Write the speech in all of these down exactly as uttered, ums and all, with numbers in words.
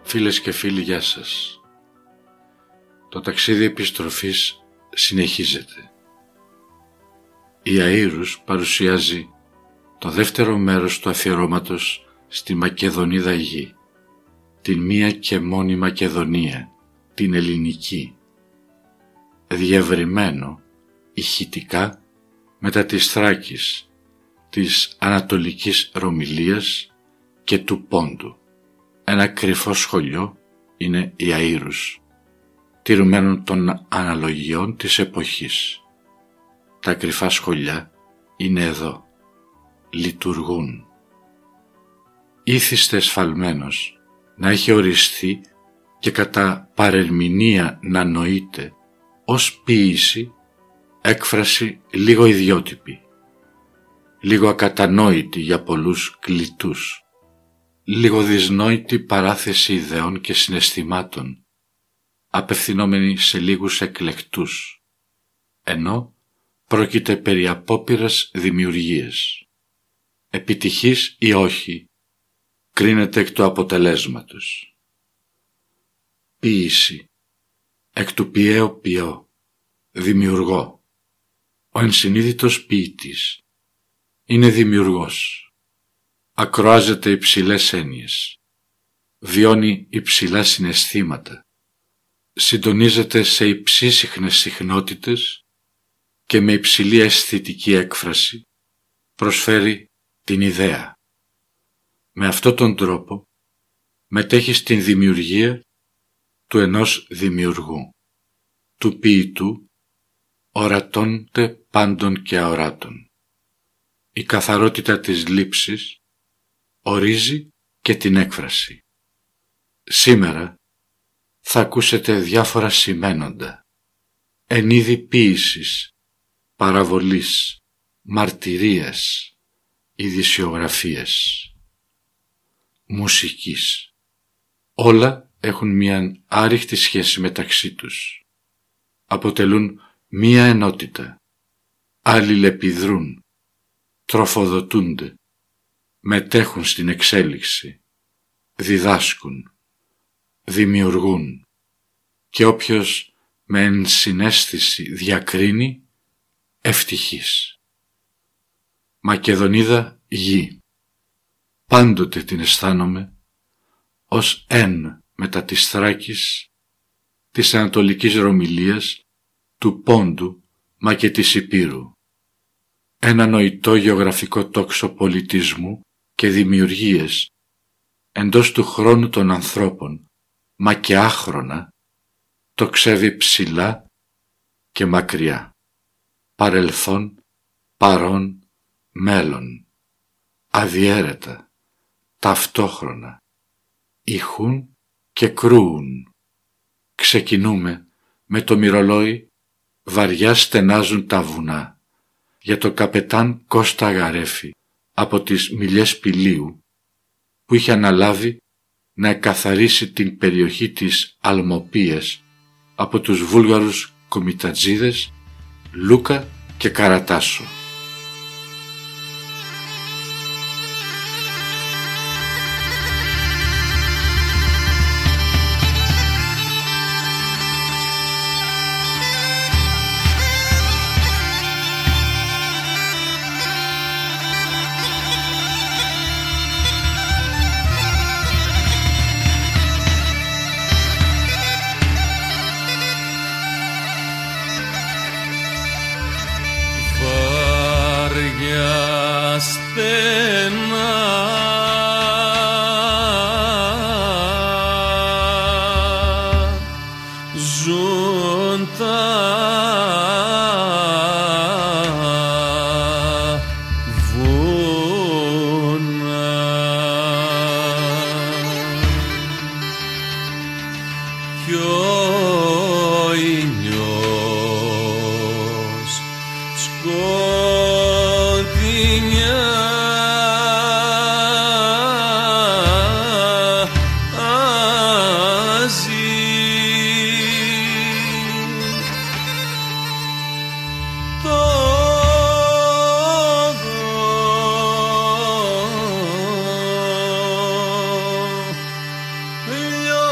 Φίλες και φίλοι, γεια σας. Το ταξίδι επιστροφής συνεχίζεται. Η Αΐρους παρουσιάζει το δεύτερο μέρος του αφιερώματος στη Μακεδονίδα γη, την μία και μόνη Μακεδονία, την ελληνική, διευρυμένο ηχητικά μετά της Θράκης, της Ανατολικής Ρωμυλίας και του Πόντου. Ένα κρυφό σχολείο είναι η Αΐρους, τηρουμένων των αναλογιών της εποχής. Τα κρυφά σχολιά είναι εδώ, λειτουργούν. Ήθιστε εσφαλμένος να έχει οριστεί και κατά παρερμηνία να νοείται ως ποίηση, έκφραση λίγο ιδιότυπη, λίγο ακατανόητη για πολλούς κλητούς, λίγο δυσνόητη παράθεση ιδεών και συναισθημάτων, απευθυνόμενη σε λίγους εκλεκτούς, ενώ πρόκειται περί απόπειρας δημιουργίας. Επιτυχής ή όχι, κρίνεται εκ του αποτελέσματος. Ποίηση, εκ του ποιέω ποιώ, δημιουργώ. Ο ενσυνείδητος ποιητής είναι δημιουργός. Ακροάζεται υψηλές έννοιες, βιώνει υψηλά συναισθήματα, συντονίζεται σε υψίσιχνες συχνότητες και με υψηλή αισθητική έκφραση προσφέρει την ιδέα. Με αυτόν τον τρόπο μετέχει στην δημιουργία του ενός δημιουργού, του ποιητού, ορατώνται πάντων και αοράτων. Η καθαρότητα της λήψης ορίζει και την έκφραση. Σήμερα θα ακούσετε διάφορα σημαίνοντα, εν είδη ποίησης, παραβολής, μαρτυρίας, ειδησιογραφίας, μουσικής. Όλα έχουν μια άρρηκτη σχέση μεταξύ τους. Αποτελούν μία ενότητα, αλληλεπιδρούν, τροφοδοτούνται, μετέχουν στην εξέλιξη, διδάσκουν, δημιουργούν και όποιος με ενσυναίσθηση διακρίνει, ευτυχής. Μακεδονίδα γη. Πάντοτε την αισθάνομαι ως εν μετά της Θράκης, της Ανατολικής Ρωμυλίας, του Πόντου μα και της Υπήρου. Ένα νοητό γεωγραφικό τόξο πολιτισμού και δημιουργίες εντός του χρόνου των ανθρώπων, μα και άχρονα, τοξεύει ψηλά και μακριά, παρελθόν, παρόν, μέλλον, αδιέρετα, ταυτόχρονα, ηχούν και κρούουν. Ξεκινούμε με το μυρολόι, βαριά στενάζουν τα βουνά, για το καπετάν Κώστα Αγαρέφη από τις Μιλιές Πηλίου, που είχε αναλάβει να εκαθαρίσει την περιοχή της Αλμοπίας από τους Βούλγαρους κομιτατζίδες Λούκα και Καρατάσο. Io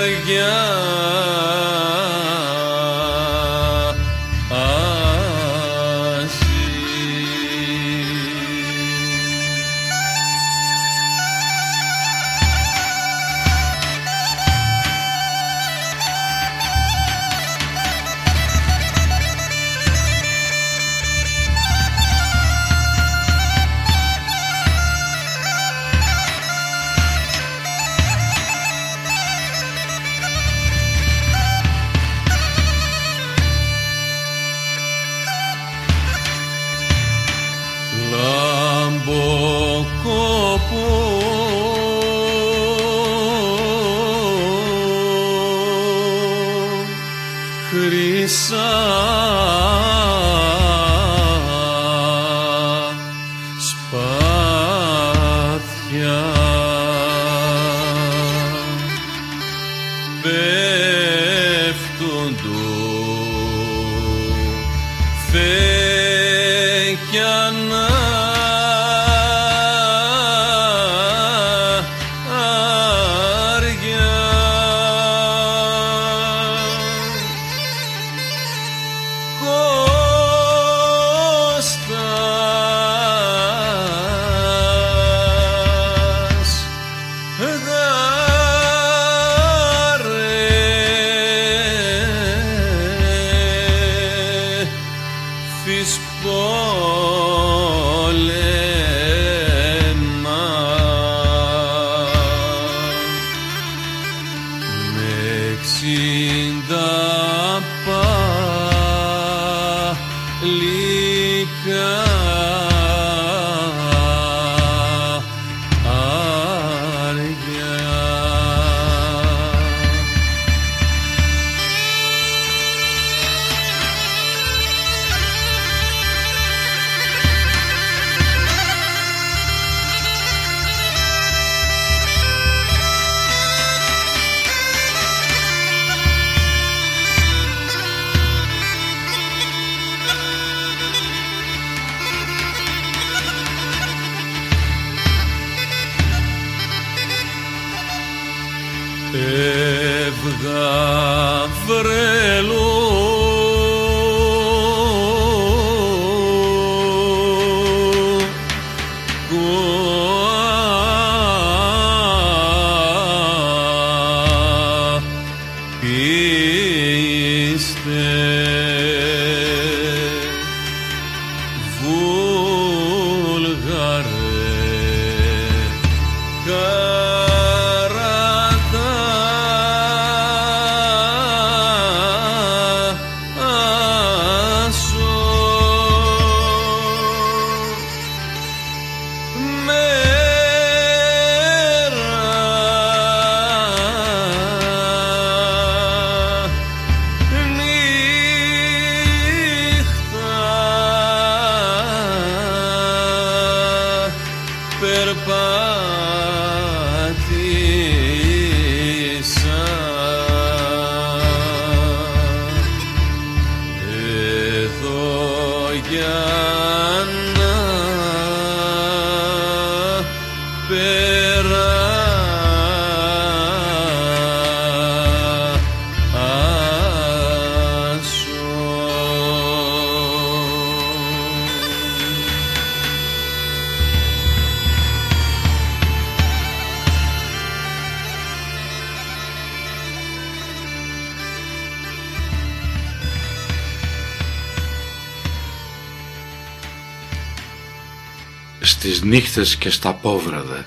Στις νύχτες και στα πόβραδα,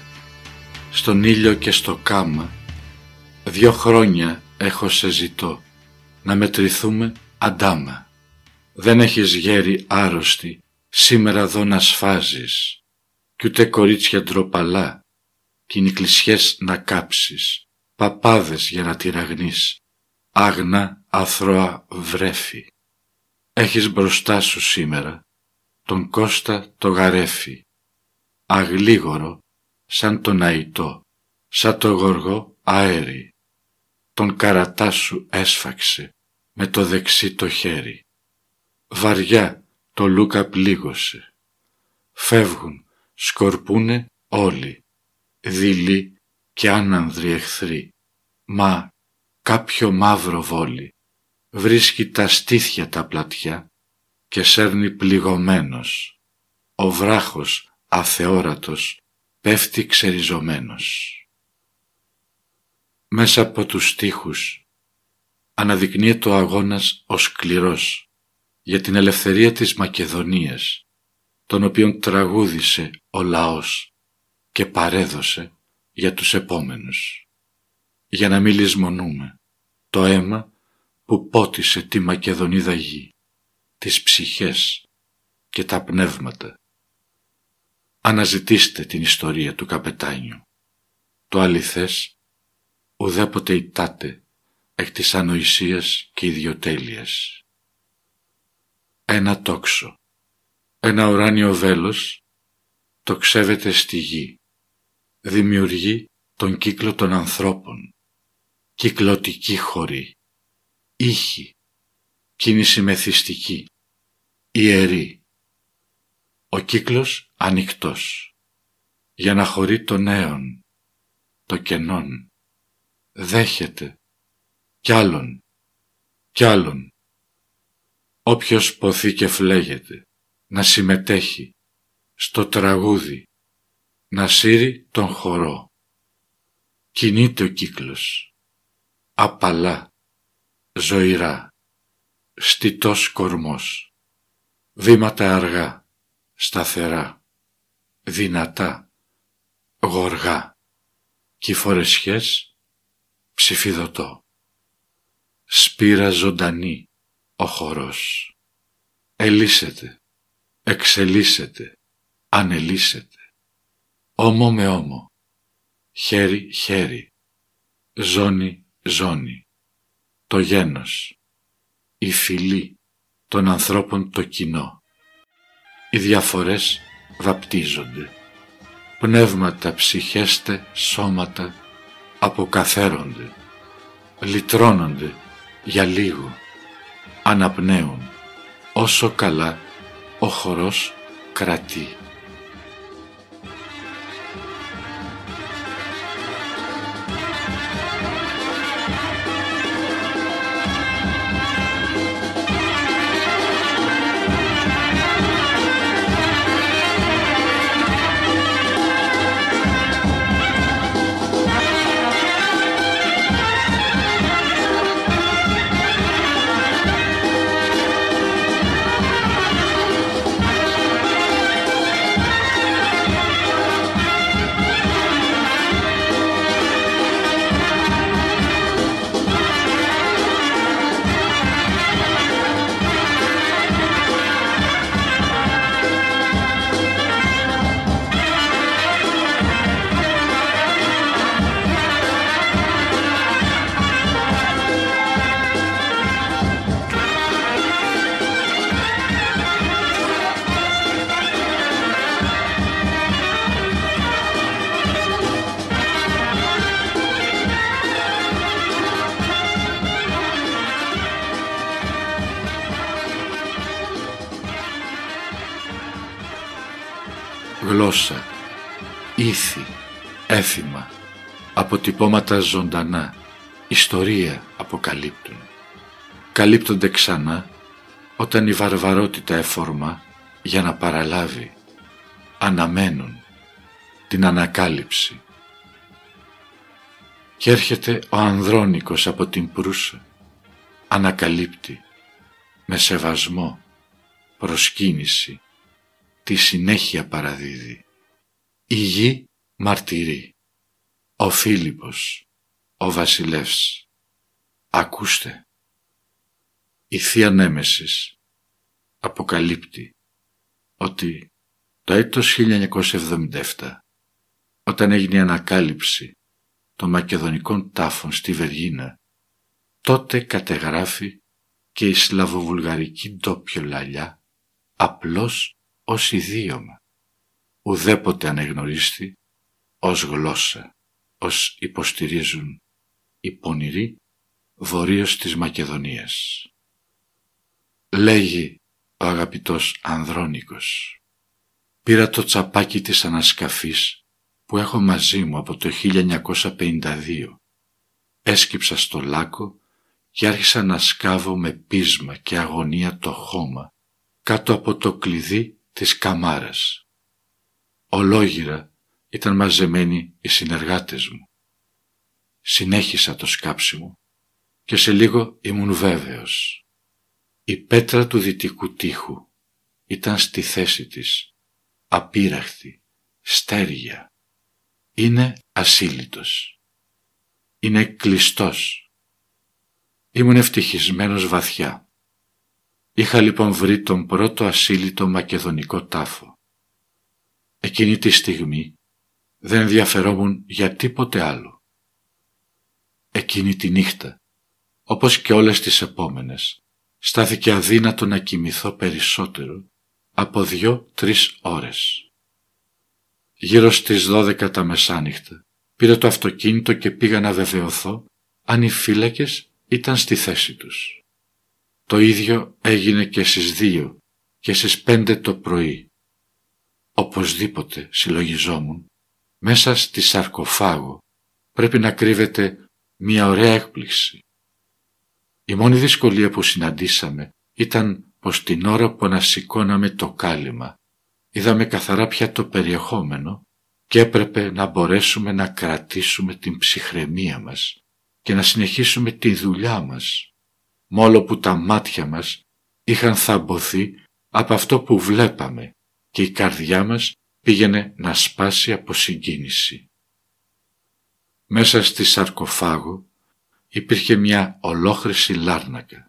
στον ήλιο και στο κάμα, δυο χρόνια έχω σε ζητώ, να μετρηθούμε αντάμα. Δεν έχεις γέρη άρρωστη, σήμερα δω να σφάζεις, κι ούτε κορίτσια ντροπαλά, κι νικλισιές να κάψεις, παπάδες για να τυραγνείς, άγνα αθρώα βρέφη. Έχεις μπροστά σου σήμερα τον Κώστα το γαρέφι, αγλίγορο σαν τον αϊτό, σαν το γοργό αέρι. Τον καρατά σου έσφαξε με το δεξί το χέρι. Βαριά το Λούκα πλήγωσε. Φεύγουν, σκορπούνε όλοι, δειλοί και άνανδροι εχθροί. Μα κάποιο μαύρο βόλι βρίσκει τα στήθια τα πλατιά και σέρνει πληγωμένος. Ο βράχος αθεόρατος πέφτει ξεριζωμένος. Μέσα από τους στίχους αναδεικνύεται ο αγώνας ο σκληρός για την ελευθερία της Μακεδονίας, τον οποίον τραγούδισε ο λαός και παρέδωσε για τους επόμενους. Για να μην λησμονούμε το αίμα που πότισε τη Μακεδονίδα γη, τις ψυχές και τα πνεύματα. Αναζητήστε την ιστορία του καπετάνιου. Το αληθές ουδέποτε ητάται εκ της ανοησίας και ιδιοτέλειας. Ένα τόξο, ένα ουράνιο βέλος τοξεύεται στη γη. Δημιουργεί τον κύκλο των ανθρώπων. Κυκλωτική χορή. Ήχη. Κίνηση μεθυστική. Ιερή. Ο κύκλος ανοιχτός. Για να χωρεί τον αίον, το κενόν. Δέχεται κι άλλον, κι άλλον. Όποιος ποθεί και φλέγεται, να συμμετέχει στο τραγούδι, να σύρει τον χορό. Κινείται ο κύκλος, απαλά, ζωηρά, στιτός κορμός, βήματα αργά, σταθερά, δυνατά, γοργά, κυφορεσιές, ψηφιδωτό. Σπήρα ζωντανή ο χορός. Ελύσεται, εξελίσσεται, ανελύσσεται. Ώμο με ώμο, χέρι χέρι, ζώνη ζώνη. Το γένος, η φυλή των ανθρώπων το κοινό. Οι διαφορές βαπτίζονται. Πνεύματα, ψυχέστε, σώματα αποκαθαίρονται. Λυτρώνονται για λίγο. Αναπνέουν όσο καλά ο χορός κρατεί. Γλώσσα, ήθη, έθιμα, αποτυπώματα ζωντανά, ιστορία αποκαλύπτουν. Καλύπτονται ξανά όταν η βαρβαρότητα εφορμά για να παραλάβει. Αναμένουν την ανακάλυψη. Κι έρχεται ο Ανδρώνικος από την Προύσα. Ανακαλύπτει με σεβασμό, προσκύνηση, τη συνέχεια παραδίδει. Η γη μαρτυρεί. Ο Φίλιππος, ο βασιλεύς. Ακούστε. Η Θεία Νέμεσης αποκαλύπτει ότι το έτος χίλια εννιακόσια εβδομήντα επτά, όταν έγινε η ανακάλυψη των μακεδονικών τάφων στη Βεργίνα, τότε κατεγράφει και η σλαβοβουλγαρική ντόπιο λαλιά απλώς ως ιδίωμα, ουδέποτε ανεγνωρίστη ως γλώσσα, ως υποστηρίζουν οι πονηροί βορείως της Μακεδονίας. Λέγει ο αγαπητός Ανδρώνικος: «Πήρα το τσαπάκι της ανασκαφής που έχω μαζί μου από το χίλια εννιακόσια πενήντα δύο έσκυψα στο λάκκο και άρχισα να σκάβω με πείσμα και αγωνία το χώμα κάτω από το κλειδί της καμάρας. Ολόγυρα ήταν μαζεμένοι οι συνεργάτες μου. Συνέχισα το σκάψιμο και σε λίγο ήμουν βέβαιος. Η πέτρα του δυτικού τοίχου ήταν στη θέση της, απείραχτη, στέρια. Είναι ασύλλητος. Είναι κλειστός. Ήμουν ευτυχισμένος βαθιά. Είχα λοιπόν βρει τον πρώτο ασύλλητο μακεδονικό τάφο. Εκείνη τη στιγμή δεν ενδιαφερόμουν για τίποτε άλλο. Εκείνη τη νύχτα, όπως και όλες τις επόμενες, στάθηκε αδύνατο να κοιμηθώ περισσότερο από δυο-τρεις ώρες. Γύρω στις δώδεκα τα μεσάνυχτα πήρα το αυτοκίνητο και πήγα να βεβαιωθώ αν οι φύλακες ήταν στη θέση τους. Το ίδιο έγινε και στις δύο και στις πέντε το πρωί. Οπωσδήποτε, συλλογιζόμουν, μέσα στη σαρκοφάγο πρέπει να κρύβεται μια ωραία έκπληξη. Η μόνη δυσκολία που συναντήσαμε ήταν πως την ώρα που ανασηκώναμε το κάλυμα είδαμε καθαρά πια το περιεχόμενο και έπρεπε να μπορέσουμε να κρατήσουμε την ψυχραιμία μας και να συνεχίσουμε τη δουλειά μας, μόλο που τα μάτια μας είχαν θαμποθεί από αυτό που βλέπαμε και η καρδιά μας πήγαινε να σπάσει από συγκίνηση. Μέσα στη σαρκοφάγο υπήρχε μια ολόχρυση λάρνακα.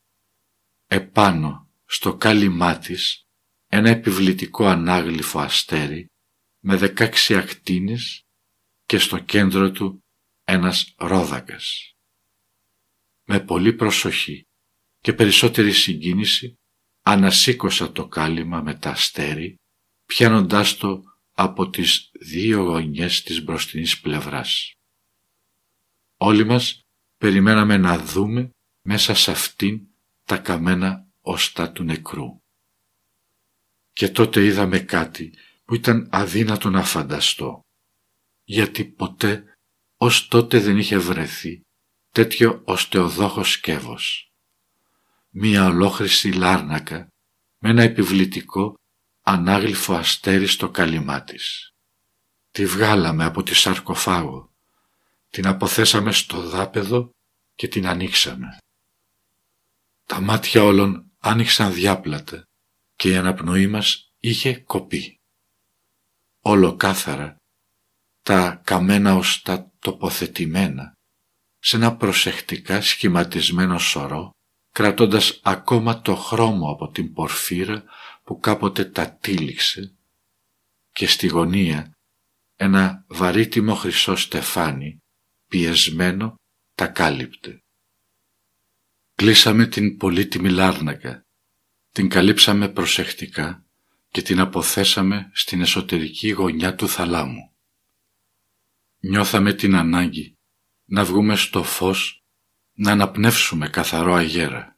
Επάνω στο κάλυμά της ένα επιβλητικό ανάγλυφο αστέρι με δεκάξι ακτίνες και στο κέντρο του ένας ρόδακας. Με πολλή προσοχή και περισσότερη συγκίνηση ανασήκωσα το κάλυμα με τα αστέρι, πιάνοντάς το από τις δύο γωνιές της μπροστινής πλευράς. Όλοι μας περιμέναμε να δούμε μέσα σε αυτήν τα καμένα οστά του νεκρού. Και τότε είδαμε κάτι που ήταν αδύνατο να φανταστώ, γιατί ποτέ ως τότε δεν είχε βρεθεί τέτοιο οστεοδόχο σκεύος. Μία ολόχρυση λάρνακα με ένα επιβλητικό ανάγλυφο αστέρι στο κάλυμά της. Τη βγάλαμε από τη σαρκοφάγο, την αποθέσαμε στο δάπεδο και την ανοίξαμε. Τα μάτια όλων άνοιξαν διάπλατα και η αναπνοή μας είχε κοπεί. Ολοκάθαρα τα καμένα οστά τοποθετημένα σε ένα προσεκτικά σχηματισμένο σωρό, κρατώντας ακόμα το χρώμο από την πορφύρα που κάποτε τα τύλιξε, και στη γωνία ένα βαρύτιμο χρυσό στεφάνι πιεσμένο τα κάλυπτε. Κλείσαμε την πολύτιμη λάρνακα, την καλύψαμε προσεκτικά και την αποθέσαμε στην εσωτερική γωνιά του θαλάμου. Νιώθαμε την ανάγκη να βγούμε στο φως, να αναπνεύσουμε καθαρό αγέρα.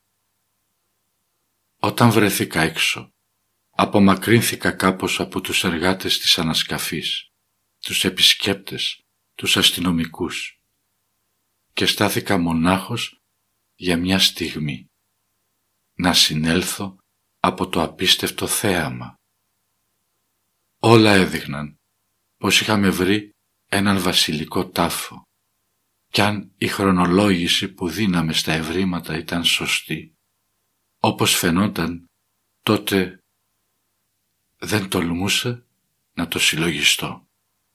Όταν βρεθήκα έξω, απομακρύνθηκα κάπως από τους εργάτες της ανασκαφής, τους επισκέπτες, τους αστυνομικούς και στάθηκα μονάχος για μια στιγμή, να συνέλθω από το απίστευτο θέαμα. Όλα έδειχναν πως είχαμε βρει έναν βασιλικό τάφο, κι αν η χρονολόγηση που δίναμε στα ευρήματα ήταν σωστή, όπως φαινόταν, τότε δεν τολμούσα να το συλλογιστώ.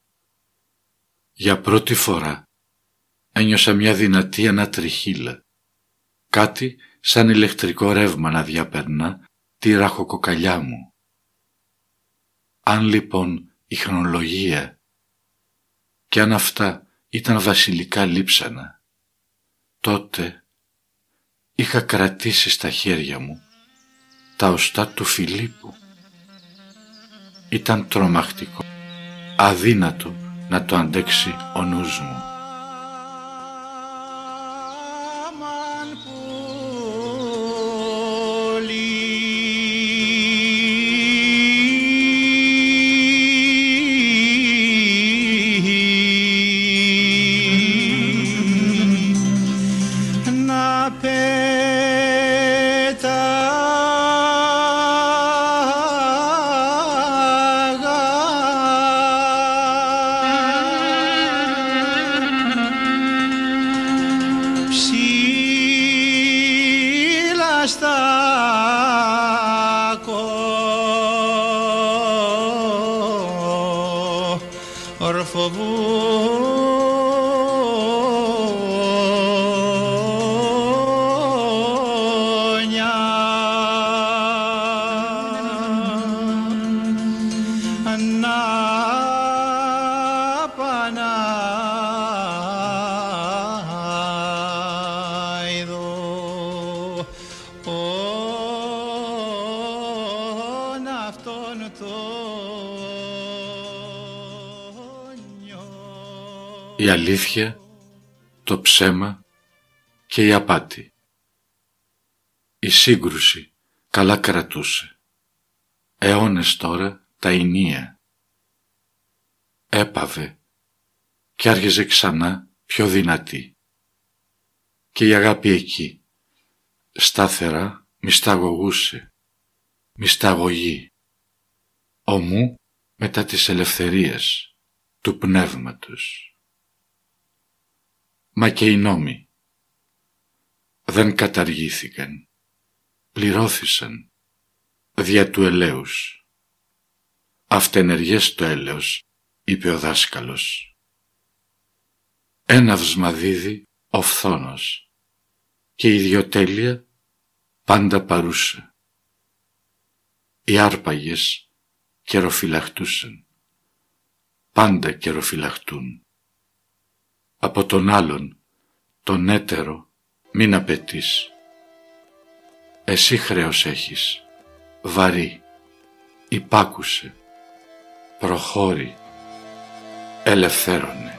Για πρώτη φορά ένιωσα μια δυνατή ανατριχύλα, κάτι σαν ηλεκτρικό ρεύμα να διαπερνά τη ραχοκοκαλιά μου. Αν λοιπόν η χρονολογία και αν αυτά ήταν βασιλικά λείψανα, τότε είχα κρατήσει στα χέρια μου τα οστά του Φιλίππου. Ήταν τρομακτικό, αδύνατο να το αντέξει ο νους μου. η αλήθεια, το ψέμα και η απάτη. Η σύγκρουση καλά κρατούσε. Αιώνες τώρα τα ηνία. Έπαβε και άρχιζε ξανά πιο δυνατή. Και η αγάπη εκεί, στάθερα, μυσταγωγούσε, μυσταγωγή, ομού μετά τις ελευθερίες του πνεύματος. Μα και οι νόμοι δεν καταργήθηκαν, πληρώθησαν δια του ελέους. Αυτενεργές το έλεος, είπε ο δάσκαλος. Έναυσμα δίδει ο φθόνος και η ιδιοτέλεια πάντα παρούσα. Οι άρπαγες καιροφυλαχτούσαν, πάντα καιροφυλαχτούν. Από τον άλλον, τον έτερο, μην απαιτείς. Εσύ χρέος έχεις, βαρύ, υπάκουσε, προχώρη, ελευθέρωνε.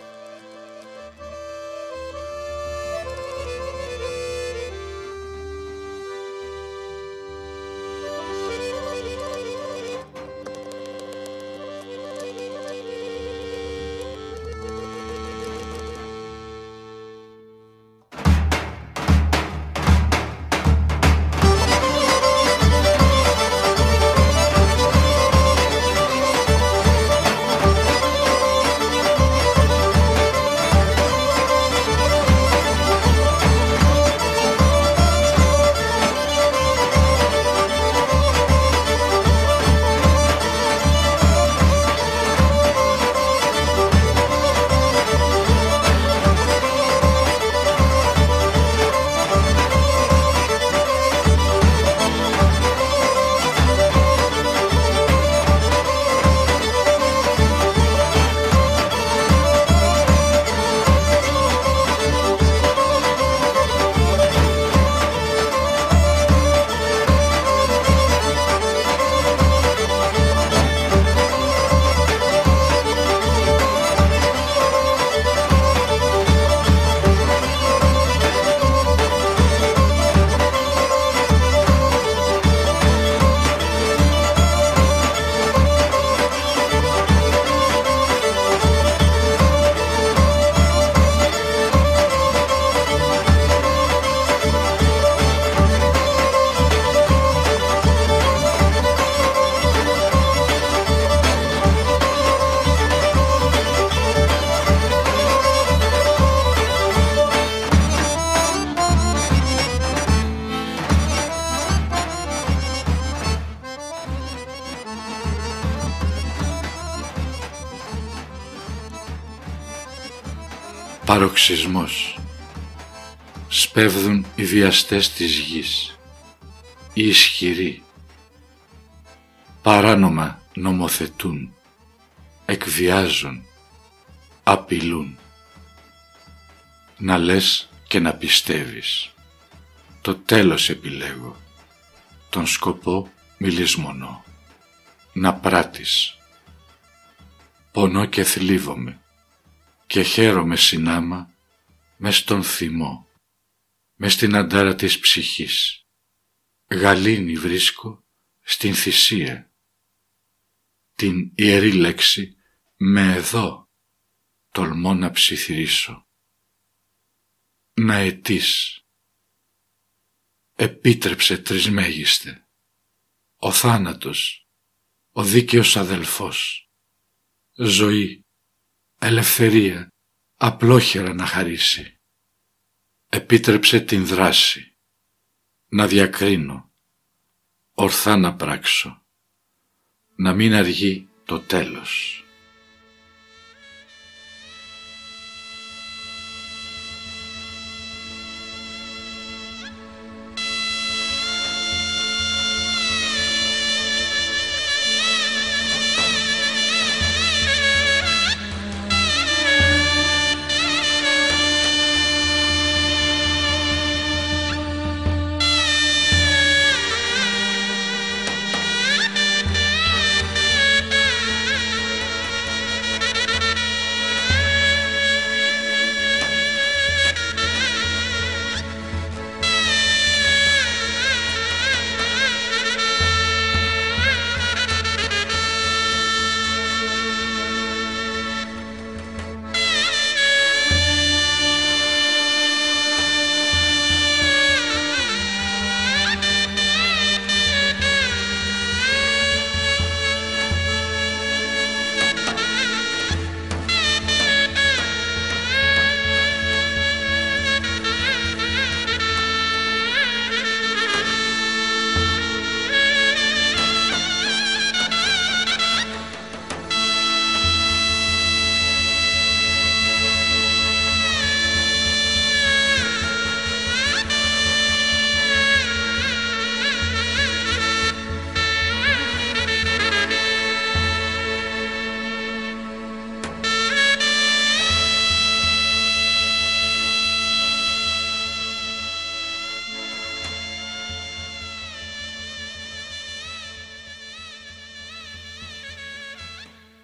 Παροξυσμός. Σπέβδουν οι βιαστές της γης, οι ισχυροί. Παράνομα νομοθετούν, εκβιάζουν, απειλούν. Να λες και να πιστεύεις. Το τέλος επιλέγω, τον σκοπό μη λησμονώ. Να πράττεις. Πονώ και θλίβομαι και χαίρομαι συνάμα μες στον θυμό, μες στην αντάρα της ψυχής. Γαλήνη βρίσκω στην θυσία, την ιερή λέξη με εδώ τολμώ να ψιθυρίσω. Να αιτείς. Επίτρεψε τρισμέγιστε, ο θάνατος, ο δίκαιος αδελφός, ζωή, ελευθερία, απλόχερα να χαρίσει. Επίτρεψε την δράση, να διακρίνω, ορθά να πράξω, να μην αργεί το τέλος.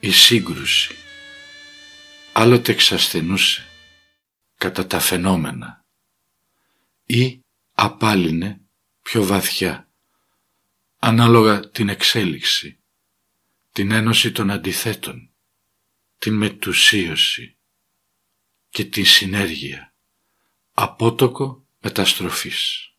η σύγκρουση. Άλλοτε εξασθενούσε κατά τα φαινόμενα ή απάλυνε πιο βαθιά, ανάλογα την εξέλιξη, την ένωση των αντιθέτων, την μετουσίωση και την συνέργεια, απότοκο μεταστροφής.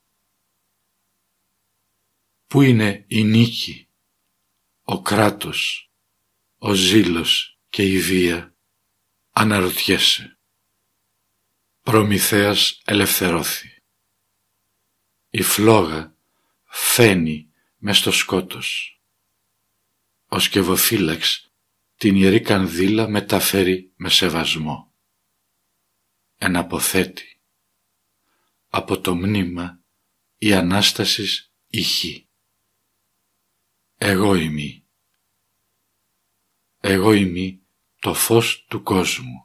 Πού είναι η νίκη, ο κράτος, ο ζήλος και η βία, αναρωτιέσαι. Προμηθέας ελευθερώθη. Η φλόγα φαίνει μες στο σκότος. Ο σκευοφύλαξ την ιερή κανδύλα μεταφέρει με σεβασμό. Εναποθέτει. Από το μνήμα η Ανάστασης ηχεί. Εγώ είμαι. Εγώ είμαι το φως του κόσμου.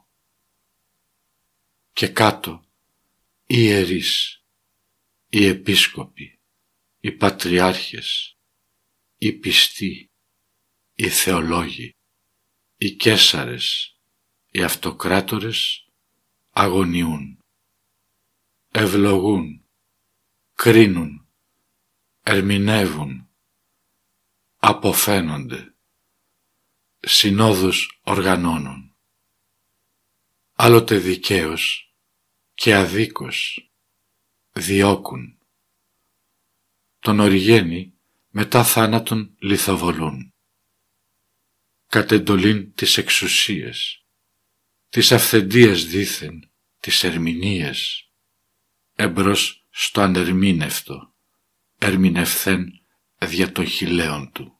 Και κάτω οι ιερείς, οι επίσκοποι, οι πατριάρχες, οι πιστοί, οι θεολόγοι, οι καίσαρες, οι αυτοκράτορες αγωνιούν, ευλογούν, κρίνουν, ερμηνεύουν, αποφαίνονται, συνόδους οργανώνουν. Άλλοτε δικαίως και αδίκως διώκουν. Τον Οριγένη μετά θάνατον λιθοβολούν. Κατ' εντολήν της εξουσίας, της αυθεντίας δήθεν, της ερμηνείας, εμπρός στο ανερμήνευτο, ερμηνευθέν δια των χιλέων του.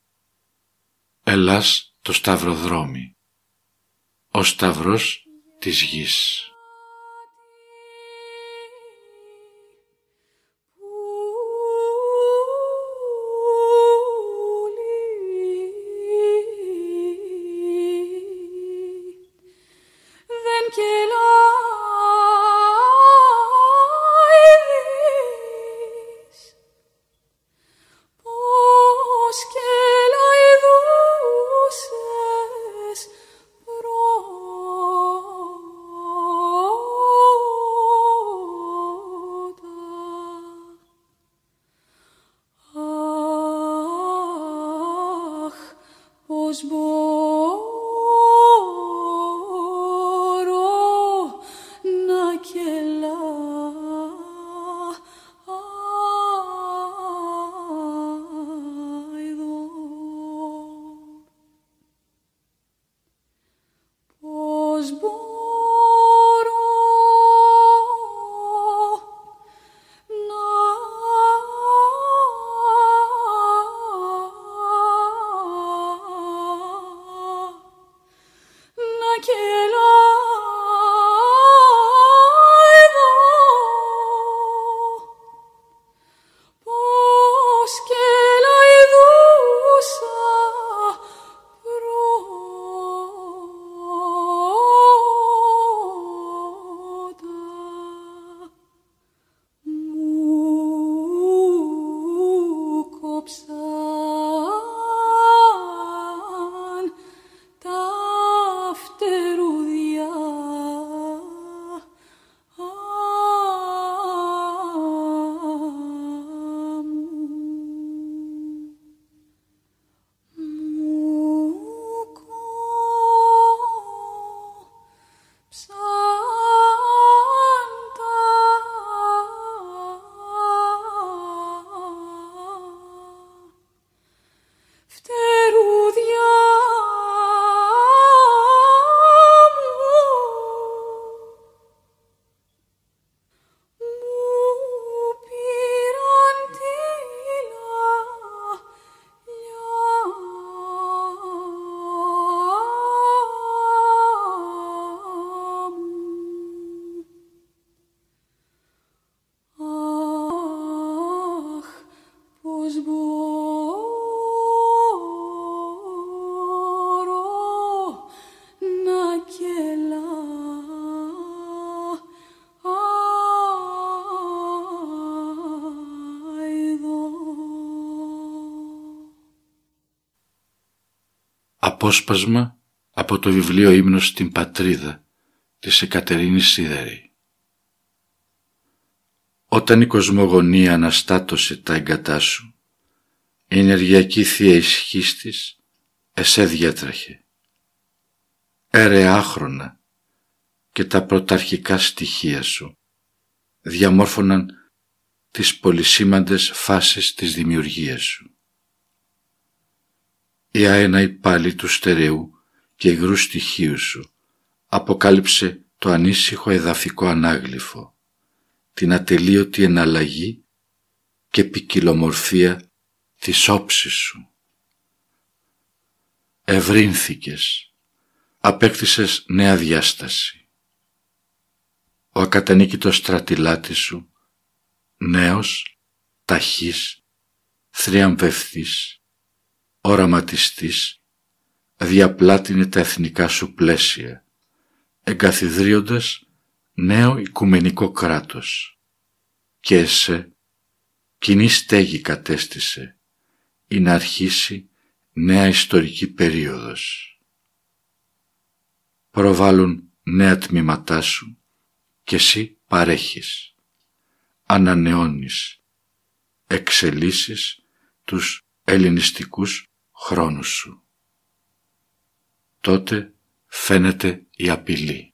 Ελλάς το σταυροδρόμι, ο σταυρός της γης. Απόσπασμα από το βιβλίο «Ύμνος στην Πατρίδα» της Εκατερίνης Σίδερη. Όταν η κοσμογονία αναστάτωσε τα εγκατά σου, η ενεργειακή θεία ισχύς της εσέ διέτρεχε. Έρε άχρονα και τα πρωταρχικά στοιχεία σου διαμόρφωναν τις πολυσήμαντες φάσεις της δημιουργίας σου. Η αέναη πάλι του στερεού και υγρού στοιχείου σου αποκάλυψε το ανήσυχο εδαφικό ανάγλυφο, την ατελείωτη εναλλαγή και ποικιλομορφία της όψης σου. Ευρύνθηκες, απέκτησες νέα διάσταση. Ο ακατανίκητος στρατιλάτης σου, νέος, ταχύς, θριαμβευτής, οραματιστής, διαπλάτηνε τα εθνικά σου πλαίσια, εγκαθιδρύοντας νέο οικουμενικό κράτος, και εσέ κοινή στέγη κατέστησε ή να αρχίσει νέα ιστορική περίοδος. Προβάλλουν νέα τμήματά σου και εσύ παρέχεις, ανανεώνεις, εξελίσσεις τους ελληνιστικούς χρόνους σου. Τότε φαίνεται η απειλή.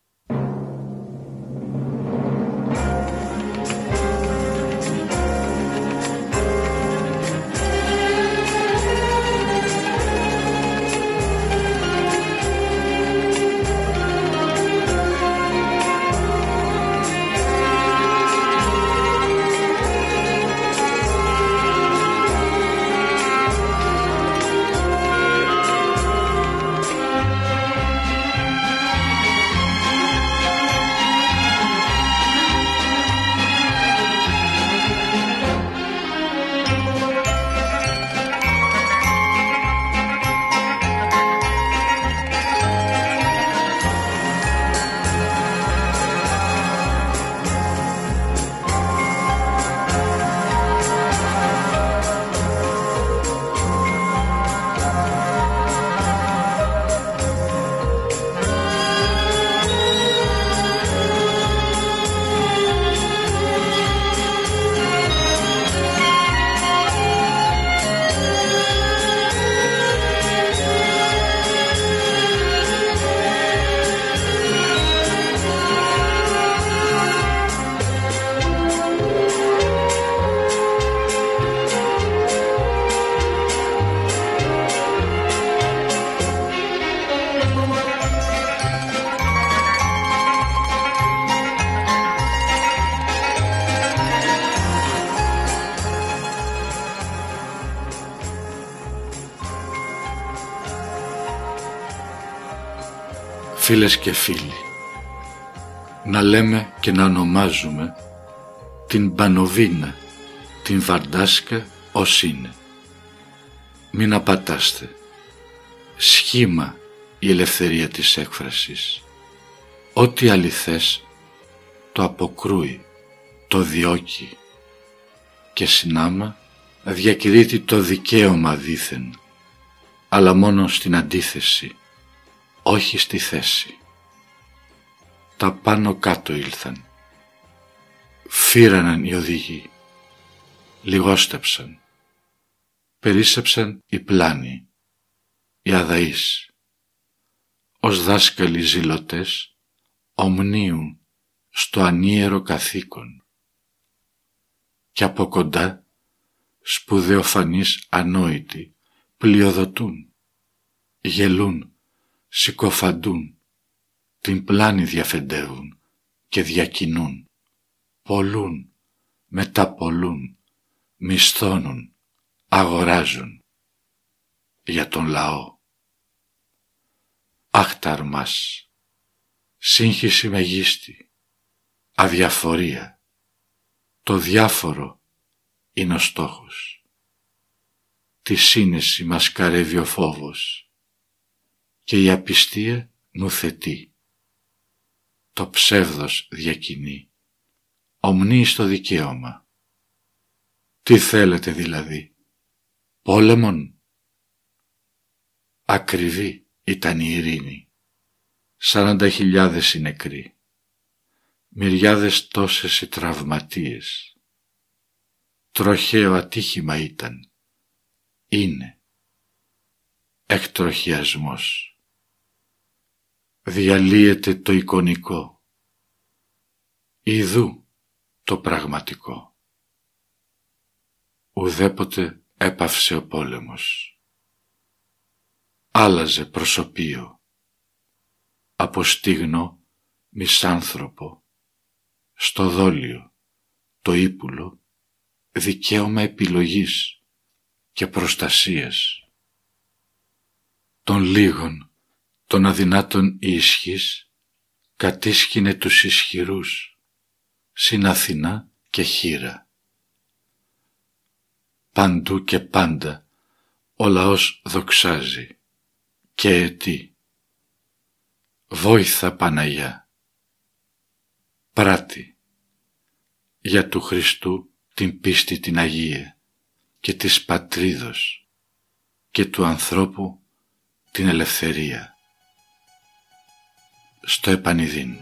Φίλες και φίλοι, να λέμε και να ονομάζουμε την Πανοβίνα, την Βαρντάσκα ως είναι. Μην απατάστε. Σχήμα η ελευθερία της έκφρασης. Ό,τι αληθές το αποκρούει, το διώκει και συνάμα διακηρύττει το δικαίωμα δήθεν, αλλά μόνο στην αντίθεση, όχι στη θέση. Τα πάνω κάτω ήλθαν. Φύραναν οι οδηγοί. Λιγόστεψαν. Περίσσεψαν οι πλάνοι, οι αδαείς. Ως δάσκαλοι ζηλωτές ομνίουν στο ανίερο καθήκον. Και από κοντά σπουδαιοφανείς ανόητοι πλειοδοτούν, γελούν, συκοφαντούν, την πλάνη διαφεντεύουν και διακινούν, πολλούν, μεταπολούν, μισθώνουν, αγοράζουν για τον λαό. Άχταρμας, σύγχυση μεγίστη, αδιαφορία, το διάφορο είναι ο στόχος. Τη σύνεση μας καρεύει ο φόβος και η απιστία νουθετεί. Το ψεύδος διακινεί, ομνύει στο δικαίωμα. Τι θέλετε δηλαδή, πόλεμον? Ακριβή ήταν η ειρήνη. Σαράντα χιλιάδες οι νεκροί. Μυριάδες τόσες οι τραυματίες. Τροχαίο ατύχημα ήταν. Είναι. Εκτροχιασμός. Διαλύεται το εικονικό. Ιδού το πραγματικό. Ουδέποτε έπαυσε ο πόλεμος. Άλλαζε προσωπείο. Από στίγνο μισάνθρωπο. Στο δόλιο, το ύπουλο, δικαίωμα επιλογής και προστασίας. Των λίγων, των αδυνάτων η ισχύς, κατήσχυνε τους ισχυρούς, συν Αθηνά και Χήρα. Παντού και πάντα ο λαός δοξάζει και αιτεί. Βόηθα Παναγιά. Πράτη για του Χριστού την πίστη την Αγία και της πατρίδος και του ανθρώπου την ελευθερία. Στο επανειδήν.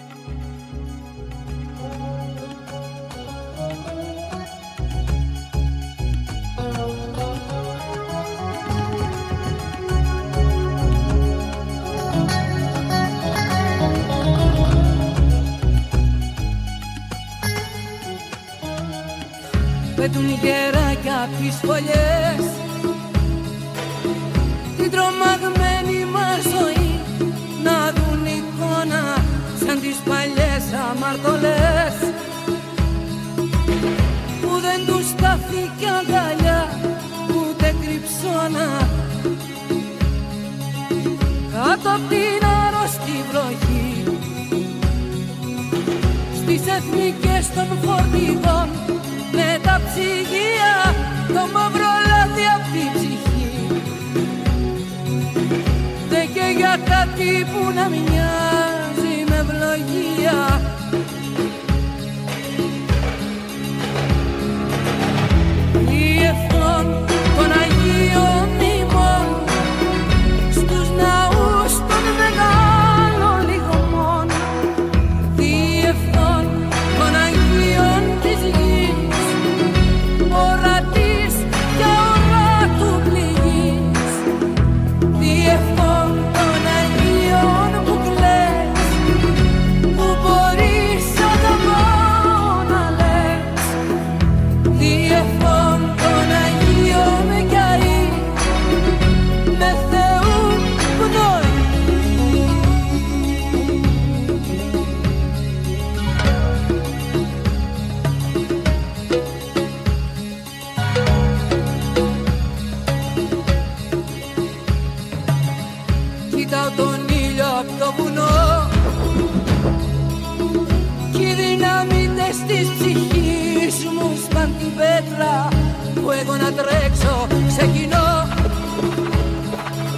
Πετούν γεράκια απ' τις φωλιές την τρομαγμένη μας ζωή, να δουν εικόνα σαν τις παλιές αμαρτωλές που δεν τους στάθηκε αγκαλιά ούτε κρυψώνα κάτω απ' την άρρωστη βροχή στις εθνικές των φορτηγών με τα ψυγεία, το μαύρο λάδι απ' την ψυχή. Δε και για κάτι που να μοιάζει με ευλογία. Διεύθων των Αγίων ημών στους ναούς των μεγάλων λιγμών. Διεύθων των Αγίων της γης, ορατής και οράτου πληγής. Διεύθων των Αγίων που κλαις, που μπορείς αγαπώ να λες. Διεύθων των Αγίων κι αεί, με Θεού πνοή. Κοιτάω τον ήλιο απ' το βουνό κι οι δυναμίτες της ψυχής μου σπαν την πέτρα που εγώ να τρέξω ξεκινώ.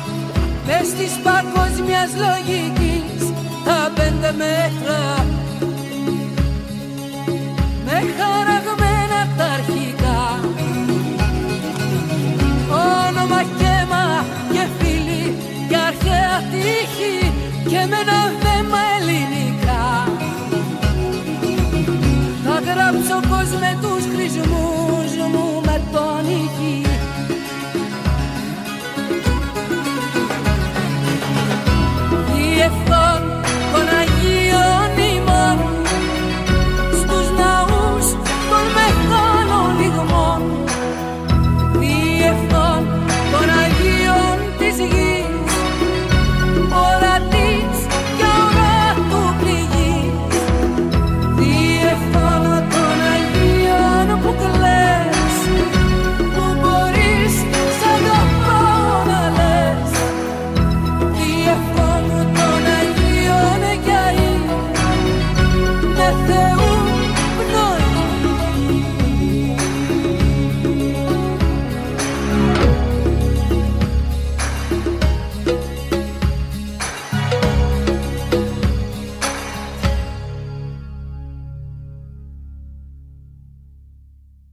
Μες της παγκόσμιας λογικής τα πέντε μέτρα